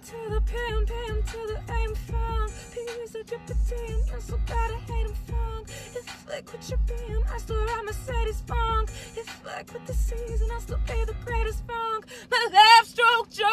to the PM, PM to the AM funk. P's a drippity, and so gotta hate him funk. It's flick with your BM, I still ride Mercedes funk. It's flick with the season, I'll still be the greatest funk. My left stroke